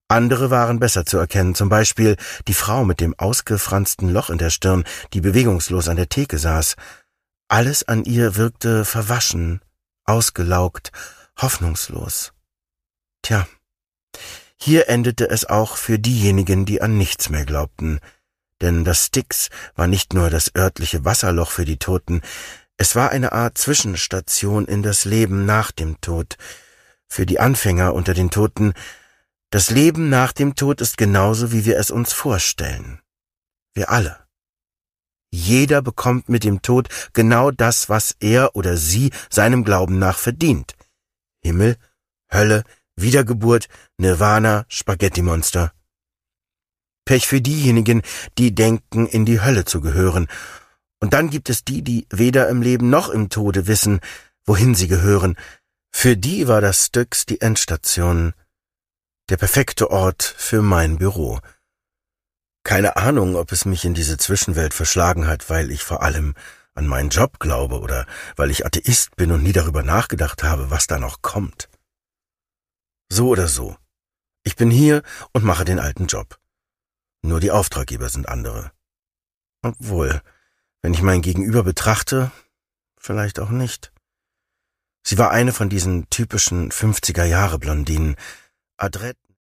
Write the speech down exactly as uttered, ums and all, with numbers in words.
Andere waren besser zu erkennen, zum Beispiel die Frau mit dem ausgefransten Loch in der Stirn, die bewegungslos an der Theke saß. Alles an ihr wirkte verwaschen, ausgelaugt, hoffnungslos. Tja, hier endete es auch für diejenigen, die an nichts mehr glaubten. Denn das Styx war nicht nur das örtliche Wasserloch für die Toten, es war eine Art Zwischenstation in das Leben nach dem Tod. Für die Anfänger unter den Toten: Das Leben nach dem Tod ist genauso, wie wir es uns vorstellen. Wir alle. Jeder bekommt mit dem Tod genau das, was er oder sie seinem Glauben nach verdient. Himmel, Hölle, Wiedergeburt, Nirvana, Spaghetti-Monster. Pech für diejenigen, die denken, in die Hölle zu gehören. Und dann gibt es die, die weder im Leben noch im Tode wissen, wohin sie gehören. Für die war das Styx die Endstation, der perfekte Ort für mein Büro. Keine Ahnung, ob es mich in diese Zwischenwelt verschlagen hat, weil ich vor allem an meinen Job glaube oder weil ich Atheist bin und nie darüber nachgedacht habe, was da noch kommt. So oder so. Ich bin hier und mache den alten Job. Nur die Auftraggeber sind andere. Obwohl, wenn ich mein Gegenüber betrachte, vielleicht auch nicht. Sie war eine von diesen typischen fünfziger Jahre Blondinen, adrett